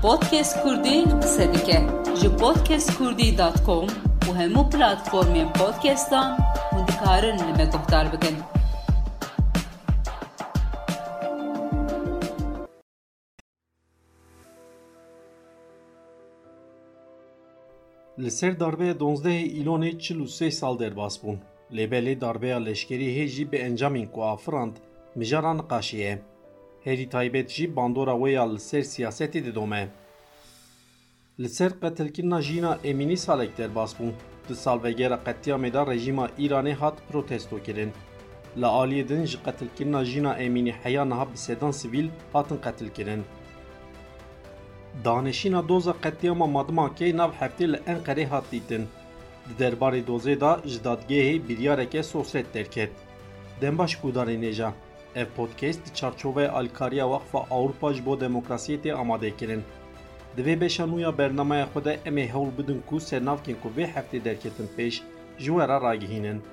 Podcast Kurdî qise dike ji podcastkurdî.com û hemû platformên podcastan hûn dikarin li me guhdar bikin. Li ser darbeya 11 îlonê 43 sal derbas bûn. Lêbelê darbeya leşkerî hê jî bi encamên ku afirand mijara niqaşiye. Herî taybet jî bandora wê ya li ser siyasetê didome. Li ser qetilkirina jîna Emînî salek derbas bûn. Di salvegera qetiyamê de rejîma Îranê hat protesto kirin. Li aliyê din ji qetilkirina jîna Emînî heya niha bi sedan sivîl hatin qetilkirin. Danişîna doza qetiyama Madmakê nav heftê li Enqerê hat dîtin. Di derbarê dozê de ji dadgehê biryareke sosret derket. Dembaş gudarê nêja. Ev podcast di çarçoveya alîkariya Waqfa Awropa ji bo demokrasiyê tê amade kirin. Di vê beşa nû ya bernameya xwe de em ê hewl bidin ku sernavkên ku vê heftê derketin pêş ji we re ragihînin.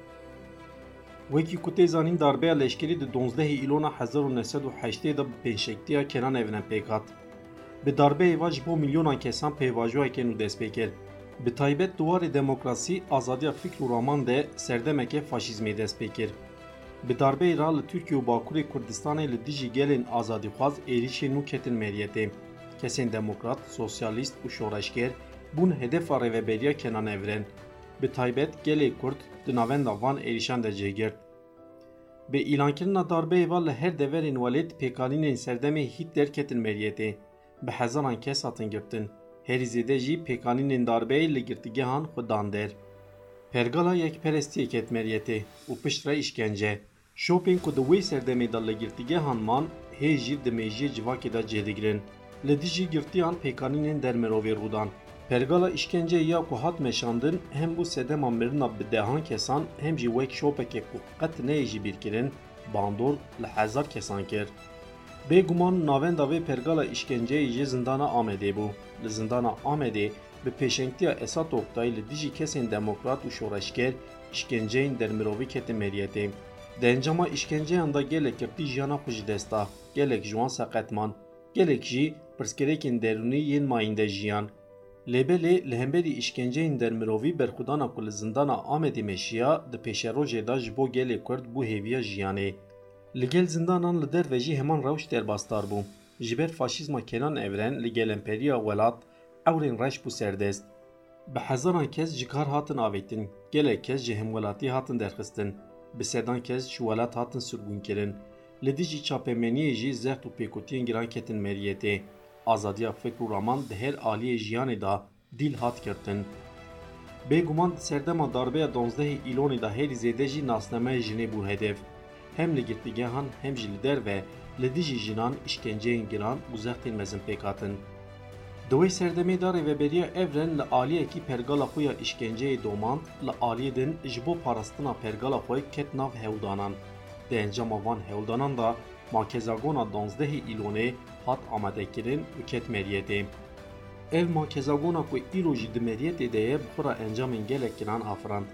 Wekî ku tê zanîn darbeya leşkerî di 11 îlona 1980 de bi pênşektiya Kenan Evren pêk hat. Bi darbeyê ve ji bo milyonan kesan pêvajoyeke nû dest pê kir. Bi taybet duwarê demokrasî, azadiya fikr û raman de serdemeke faşîzmê dest pê kir. Bi darbeyê ra li Tirkiye û Bakurê Kurdistanê li dijî gelên azadîxwaz êrişên nû ketin meriyetê. Kesên demokrat, sosyalîst û şoreşger bûn hedefa rêveberiya Kenan Evren. Bi taybet gelê Kurd di navenda van êrişan de cêgirt. Bi îlankirina darbeyê ve li her deverên welêt pêkanînên serdemê Hitler ketin meriyetê. Bi hezaran kes hatin girtin. Herî zêde jî pêkanînên darbeyê li girtîgehan xwe dan der. Pergala yekperestiyê ket meriyetê û pişt re îşkence. Şopên ku di wê serdemê de li girtîgehan man hê jî di mejiyê civakê de cêdigirin. Li dijî girtiyan pêkanînên dermirovê rûdan. Pergala îşkenceyê ya ku hat meşandin hem bu sedema mirina bi dehan kesan hem jî wek şopekê ku qet neyê jî bîrkirin bandor li hezar kesan kir. Bêguman navenda vê pergala îşkenceyê ji zindana Amedê bû. Li zindana Amedê bi pêşengtiya Esat Oktay li dijî kesên demokrat û şoreşger îşkenceyên dermirovî ketin meriyetê. Di encama îşkenceyan da gelek girtî jiyana xwe ji desta, gelek ji wan seqetman, gelek jî pirsgirêkên derûnî yên mayîn de jiyan. Lêbelê li hemberî îşkenceyên dermirovî berxwedana ku li zindana Amedê meşiya di pêşerojê de ji bo gelê Kurd bû hêviya jiyanê. Li gel zindanan li derve jî heman rewş derbastar bû. Ji ber faşîzma Kenan Evren li gel emperiya welat ewrên reş bû serdest. Bi hezaran kes ji kar hatin avêtin, gelek kes ji hemwelatî hatin derxistin. Bi sedan kes ji welat hatin sirgûnkirin. Li dijî çapemeniye jî zext û pêkutiyên giran ketin meriyetê. Azadiya fikr û raman di her aliyê jiyanê da dîl hat kirtin. Bêguman di serdema darbeya 11 îlonê de herî zêde jî nasnameya jinê bû hedef. Hem li girtîgehan hem jî li derve li dijî jinan îşkenceyên giran û zextên mezin pêk hatin. Di wê serdemê de rêveberiya Evren li aliyekî pergala xwe ya îşkenceyê domand li aliyê din ji bo parastina pergala xwe ket nav hewdanan. Di encama van hewdanan da makezagona 11 îlonê hat amadekirin û ket meriyetê. Ev makezagona ku îro jî di meriyetê de ye bi xwe re encamên gelek giran afirand.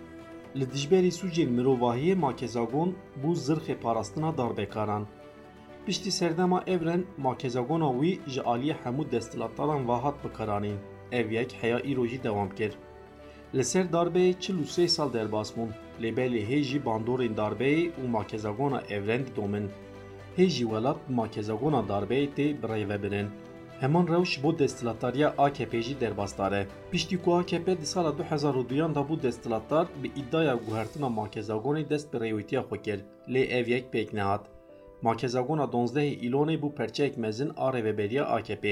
Li dijberî sûcên mirovahiyê makezagon bû zirxê parastina darbekaran. Piştî serdema Evren makezagona wî ji aliyê hemû desthilataran ve hat bikaranîn. Ev yek heya îro jî dewam kir. Li ser darbeyê 43 sal derbas bûn. Lêbelê hê jî bandorên darbeyê û makezagona Evren didomin. Hê jî welat bi makezagona darbeyê tê bi rêvebirin. Heman rewş bo desthilatariya AKP jî derbastar e. Piştî ku AKP di sala 2002 da bû desthilatar bi îddia guhertina makezagonê dest bi rêwîtiya xwe kir. Lê ev yek pêk nehat. Makezagona 11 îlonê bû perçeyek mezin a rêveberiya AKP.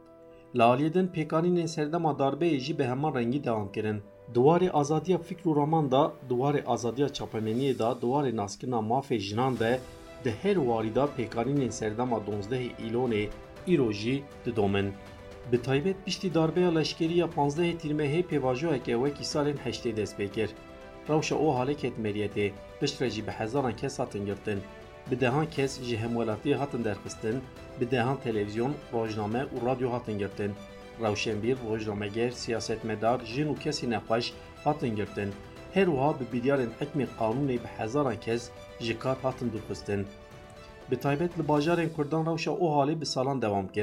Li aliyê din pêkanînên serdema darbeyê jî bi heman rengî dewam kirin. Duwarê azadiya fikr û raman da, duwarê azadiya çapemeniyê da, duwarê naskirina mafê jinan de di her warî da pêkanînên serdema 11 îlonê îro jî didomin. Bi taybet piştî darbeya leşkerî ya 15 tîrmehê pêvajoyeke wekî salên heştê dest pê kir. Rewşa o halê ket meriyetê, pişt re jî bi hezaran kes hatin girtin. Bi dehan kes ji hemwelatiyê hatin derxistin, bi dehan televizyon, rojname û radyo hatin girtin. Rewşên bîr, rojnameger, siyasetmedar, jin û kesî nexweş hatin girtin. Her wiha bi biryarên hikmê qanûnê bi hezaran kes ji kar hatin dûrxistin. Bi taybet li bajarên Kurdan rewşa o halê bi salan dewam kir.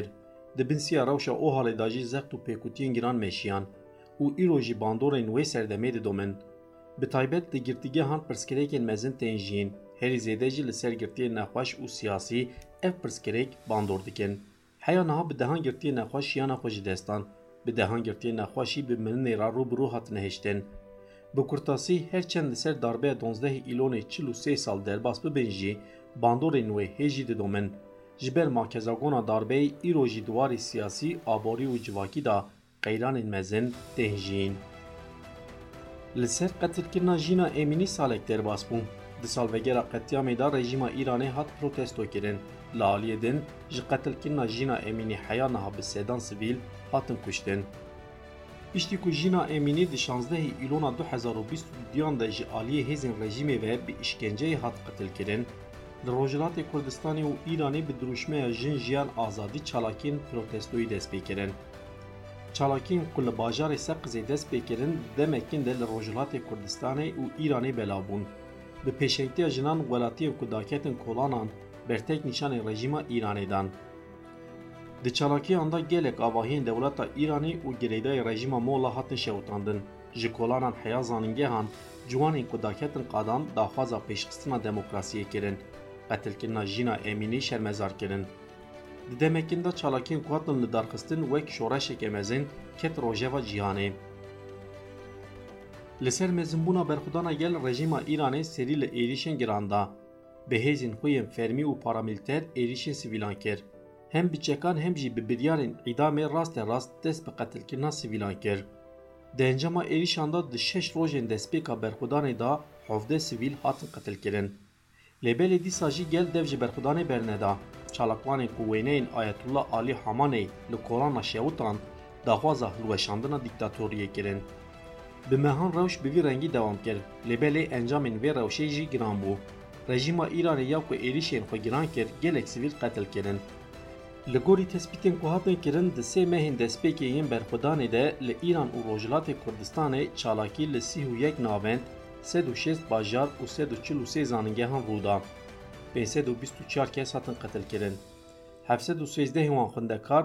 dibinsiya rewşa o halê da jî zext û pêkutiyên giran meşiyan û îro jî bandorên wê serdemê didomin. Bi taybet li girtîgehan pirsgirêkên mezin tên jiyîn, herî zêde jî li ser girtiyên nexweş û siyasî ev pirsgirêk bandor dikin. Heya niha bi dehan girtiyên nexweş jiyana xwe ji destan, bi dehan girtiyên nexweşî bi mirinê re rûbirû hatine hêştin. Bi kurtasî herçend li ser darbeya 12 îlonê 43 sal derbas bibin jî, bandorên wê hê jî didomin. Ji ber makezagona darbeyê îro jî diwarê siyasî, aborî û civakî da qeyranên mezin tên jiyîn. Li ser qetilkirina Jîna Emînî salek derbas bû. Di salvegera qetiyamê da rejîma Îranê hat protesto kirin. Li aliyê din ji qetilkirina Jîna Emînî heya niha bi sedan sivîl hatin kuştin. Piştî ku Jîna Emînî di 16 îlona 2022 de ji aliyê hêzên rejîmê ve bi işkenceyê hat qetilkirin, li Rojhilatê Kurdistanê û Îranê bi dirûjmeya jin jiyan azadî çalakiyên protestoyî dest pê kirin. Çalakiyên ku li bajarê Seqizê dest pê kirin, demekîn de li Rojhilatê Kurdistanê û Îranê belav bûn. Bi pêşengtiya jinan welatiyên ku daketin kolanan bertek nîşanên rejîma Îranê dan. Di çalakiyan da gelek avahiyên dewleta Îranê û girêdayê rejîma Molla hatin şewitandin. Ji kolanan heya zanîngehan, ciwanên ku daketin qadan daxwaza pêşxistina demokrasiyê kirin. Qetilkirina Jîna Emînî şermezar kirin. Di demekîn de çalakiyên ku hatin li darxistin wek şoreşeke mezin ket rojeva cîhanê. Li ser mezinbûna berxwedana gel rejîma Îranê serî li êrişên giran da. Bi hêzên xwe yên fermî û paramîlter êrişên sivîlan kir. Hem bi çekan hem jî bi biryarên îdamê rasterast dest bi qetilkirina sivîlan kir. Di encama êrişan da di 6 rojên destpêka berxwedanê da 17 sivîl hatin qetilkirin. Lêbelê dîsa jî gel dev ji berxwedanê berneda. Çalakwanên ku wêneyên Ayetullah Ali Hamaney li kolana şewitan daxwaza hilweşandina dîktatoriyê kirin. Bi mehan rewş bi vî rengî dewam kir. Lêbelê encamên vê rewşê jî giran bû. Rejîma Îranê ya ku êrişên xwe giran kir, gelek sivîl qetil kirin. Li gorî tespîtên ku hatin kirin, di sê mehên destpêkê yên berxwedanê de li Îran û Rojhilatê Kurdistanê çalakî li 31 navend, 106 bajar û 143 zanîngehan rûda. 524 kes hatin qetil kirin. 713 wan xwendekar,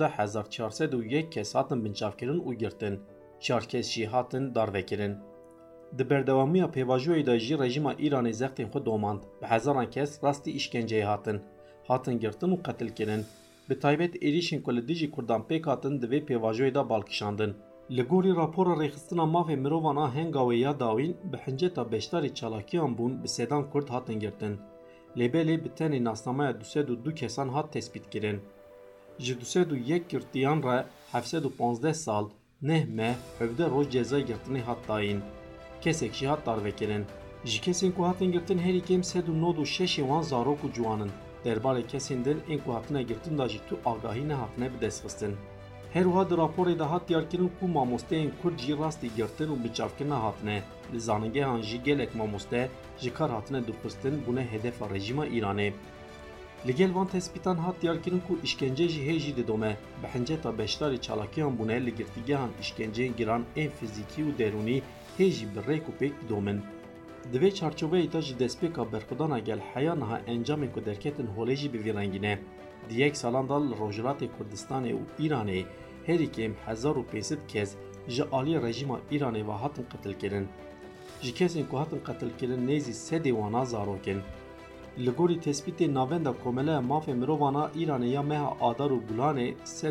19401 kes hatin binçavkirin û girtin. 4 kes jî hatin darvekirin. Di berdewamiya pêvajoyê de jî rejîma Îranê zextên xwe domand. Bi hezaran kes rastî îşkenceyê hatin girtin û qetil kirin. Bi taybet êrişên ku li dijî Kurdan pêk hatin di vê pêvajoyê da balkişandin. Li gorî rapora rêxistina mafê mirovan a Hengawê ya dawîn, bi hinceta beşdarî çalakiyan bûn bi sedan Kurd hatin girtin. Lêbelê bi tenê nasnamaya 202 kesan hat tespît kirin. Ji 201 girtiyan re 715 sal, 9 meh, 17 roj cezayê girtinê hat dayîn. Kesek jî hat darvekirin. Ji kesên ku hatin girtin herî kêm 196 wan zarok û ciwanin. Derbarê kesên din ên ku hatine girtin da jî tu agahî nehatine bi destxistin. Her wiha di raporê de hat diyarkirin ku mamosteyên Kurd jî rastî girtin û biçavkirina hatine. Li zanîngehan jî gelek mamoste ji kar hatine dixistin bûne hedefa rejîma Îranê. Li gel van tespîtan hat diyarkirin ku îşkence jî hê jî didome. Bi hinceta beşdarî çalakiyan bûne li girtîgehan îşkenceyên giran ên fîzîkî û derûnî hê jî bi rêk û pêk didomin. Di vê çarçoveyê de ji destpêka berxwedana gel heya niha encamên ku derketin holê jî bi vî rengî ne. Di yek salan da li Rojhilatê Kurdistanê û Îranê herî kêm 1500 kes ji aliyê rejîma Îranê ve hatin qetil kirin. Ji kesên ku hatin qetil kirin nêzî sedê wana zarokin. Li gorî tespîtê navenda Komeleya Mafê Mirovan a Îranê ya meha Adar û Gulanê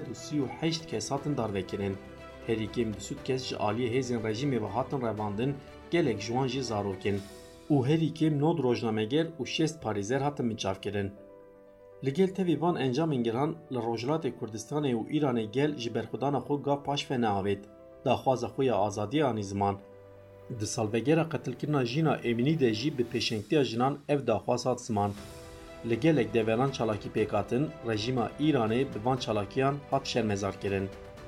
138 kes hatin darvekirin. Herî kêm 200 kes ji aliyê hêzên rejîmê ve hatin revandin, gelek ji wan jî zarokin. û herî kêm 9 rojnameger û 6 parêzer hatin binçavkirin. Li gel tevî van encamên giran li Rojhilatê Kurdistanê û Îranê gel ji berxwedana xwe gav paş ve neavêt. Daxwaza xwe ya azadiya anî ziman. Di salvegera qetilkirina Jîna Emînî de jî bi pêşengtiya jinan ev daxwaz hat ziman. Li gelek deveran çalakî pêkhatin, rejîma Îranê bi van çalakiyan hat şermezar kirin.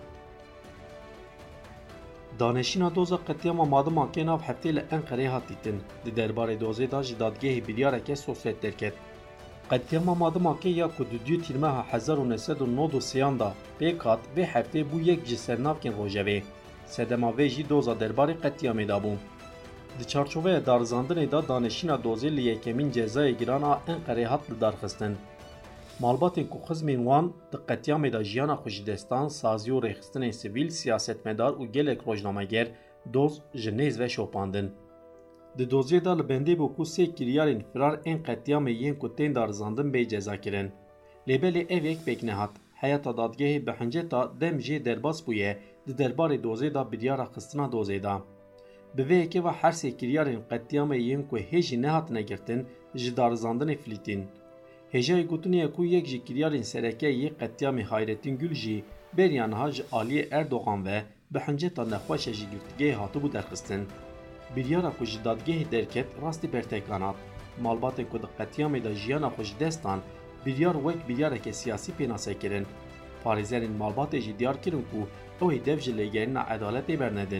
Danêşîna doza qetiyama madima kênav heftê li Enqereyê hat dîtin. Di derbarê dozê da ji dadgehê biryareke sosyet derket. Qetiyama madima kê ya ku di duyê tîrmeha 1993 da pêk hat, vê heftê bû yek ji sernavkên rojevê. Sedema vê jî doza derbarê qetiyamê da bû. Di çarçoveya darizandinê da danêşîna dozê li yekemîn cezayê giran a Enqereyê hat li darxistin. Malbatên ku xizmên wan di qetiyamê de jiyana xwe ji destan, sazî û rêxistinên sivîl, siyasetmedar û gelek rojnameger doz ji nêz ve şopandin. Di doziyê de li bendê bû ku sê kiryarên firar ên qetiyamê yên ku tên de rizandin bê ceza kirin. Lêbelê ev yek pêk nehat. Heyeta dadgehê bi hinceta dem jê derbas bûye di derbarê dozê da biryara xistina dozê da. Bi vê yekê ve her sê kiryarên qetiyamê yên ku hêjî nehatine girtin ji darizandinê filîtîn. Hêjayê gotiniye ku yek ji kiryarên serekeyê qetiyamê Hayrettin Gül jî beriya niha ji aliyê Erdogan ve bi hinceta nexweşe ji girtîgehê hatibû derxistin. Biryara ku ji dadgehê derket rastî bertekanat. Malbatên ku di qetiyamê de jiyana xwe ji destan biryar wek biryareke siyasî pênase kirin. Parêzerên malbatê jî diyar kirin ku ew ê dev ji lêgerîna edaletê bernedin.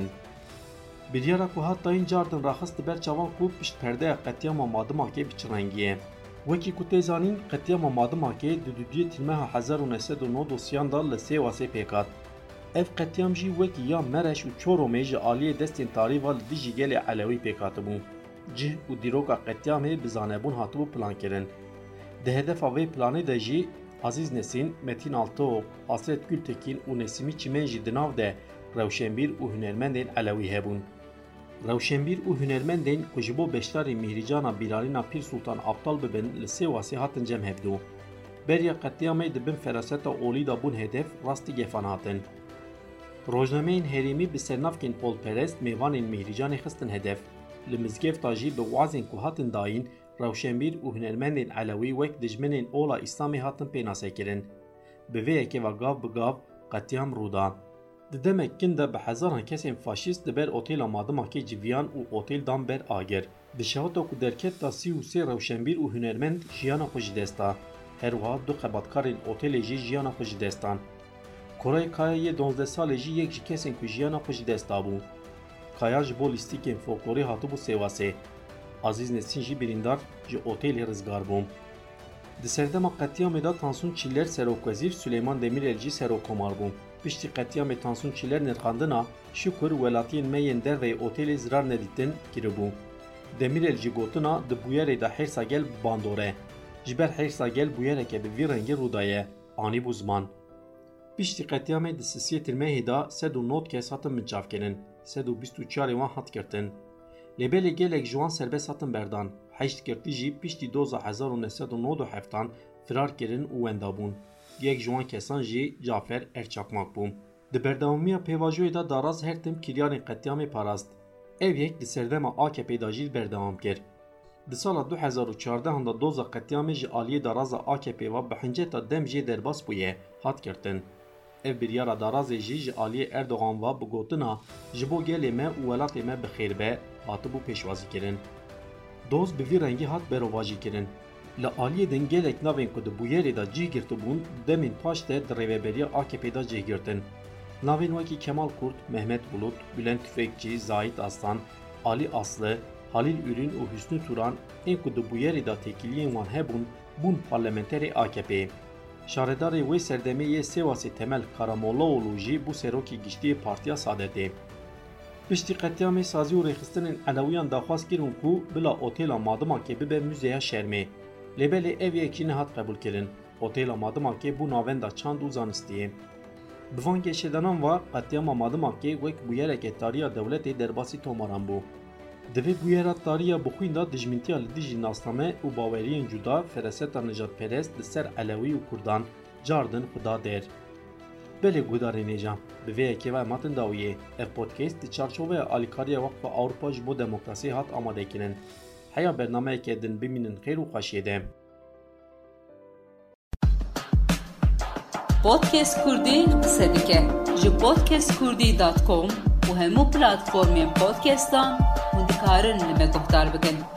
Biryara ku hat dayîn cardin raxist diber çavan ku pişt perdeya qetiyama Madımakê biçirengiye. Wekî ku tê zanîn, qetiyama Madımakê di dudiyê tîlmeha 1909 dosyan da li Sêwasê pêkat. Ev qetiyam jî wekî ya Mereş û Çoromê ji aliyê destên tarîva li dijî gelê Elewî pêkatibû. Cih û dîroka qetiyamê bi zanebûn hatibû plankirin. Di hedefa vê planê de jî Aziz Nesîn, Metin Altıok, Asret Gültekin û Nesîmî Çîmen jî di nav de rewşenbîr û hunermendên Elewî hebûn. Rewşenbîr û hunermendên ku ji bo beşdarê Mihricana Bîlalîna Pîr Sultan Abdal bibin li Sêwasê hatin cem hebdû. Beriya qetiyamê di bin feraseta olî da bûn hedef rastî gefan hatin. Rojnameyên herêmî bi sernavkên olperest mêvanên Mihricanê xistin hedef. Li mizgefta jî bi wazên ku hatin dayîn rewşenbîr û hunermendên Elewî wek dijminên ola İslamê hatin pênase kirin. Bi vê yekê ve gav bi gav qetiyam rûda. Di demek kin de bi hezaran kesên faşîst di ber otêla Madımakê civiyan û otêl dan ber agir. Di şehata ku derket da 33 rewşenbîr û hunermend jiyana xwe ji desta. Her wiha du qebatkarên otêlê jî jiyana xwe ji destan. Korayê Kayayê 12 salê jî yek ji kesên ku jiyana xwe ji dest dabû. Kaya ji bo lîstikên folklorê hatibû Sêwasê. Aziz Nesîn jî birîndar ji otêlê rizgar bû. Di serdema qetiyamê da Tansun Çiller Serokwezîr, Süleyman Demirel jî serokkomar bû. Piştî qetiyamê Tansun Çiller nirxandina şukur welatiyên me yên derveyê otêlê zirar nedîtin kiribû. Demirel jî gotina di bûyerê de hêrsa gel bandore. Ji ber hêrsa gel bûyereke bi vî rengî rûdaye, anî bû ziman. Piştî qetiyamê di Sisiyê Tirmehê da 109 kes hatin minçavkirin, 124 wan hat girtin. Lêbelê gelek ji wan serbest hatin berdan. Heşt girtî jî piştî doza 1997 firar kirin û wendabûn. Yek ji wan kesan jî Cafer Erçakmak bû. Di berdewamiya pêvajoyê da daraz her tim kiryarên qetiyamê parast. Ev yek di serdema AKP da jî berdewam kir. Di sala 2014 da doza qetiyamê ji aliyê daraza AKP ve bi hinceta dem jê derbas bûye hat girtin. Ev biryara darazê jî ji aliyê Erdogan ve bi gotina ji bo gelê me û welatê me bi xêr be hatibû pêşwazî kirin. Doz bi vî rengî hat berovajî kirin. Li aliyê din gelek navên ku di bûyerê da cih girtibûn demên paş de di rêveberiya AKP da cih girtin. Navên wekî Kemal Kurt, Mehmet Bulut, Bülent Tüfekçi, Zahid Aslan, Ali Aslı, Halil Ürün û Hüsnü Turan ên ku di bûyerê da têkiliyên wan hebûn bûn parlamenterê AKP. Şaredarê wê serdemê yê Sêwasê Temel Karamollaoğlu jî bû serokê giştiyê Partiya Saadetê. Piştî qetiyamê sazî û rêxistinên Elewiyan daxwaz kirin ku bila otêla Madımakê bibe müzeya şermê. Lêbelê ev yekî nehat qebûl kirin. Otêla Madımakê bû navenda çand û zanistiyê. Bi van geşedanan ve qetiyama Madımakê wek bûyereke tariya dewletê derbasî tomaran bû. Di vê bûyera tariya bixwîn da dijmintiya li dijî nasname û baweriyên cuda fereseta nejatperest li ser Elewî û Kurdan cardin xuda der. Belê gudarê nêja, bi vê yekê ve matin dawiyê, ev podcast di çarçoveya alîkariya Waqfa Awropa ji bo demokrasiyê hat amadekirin. Heya bernameyekê din bimînin xêr û xweşiyê de. Podcast Kurdî qise dike ji podcastkurdî.com û hemû platformên podcastan hûn dikarin li me guhdar bikin.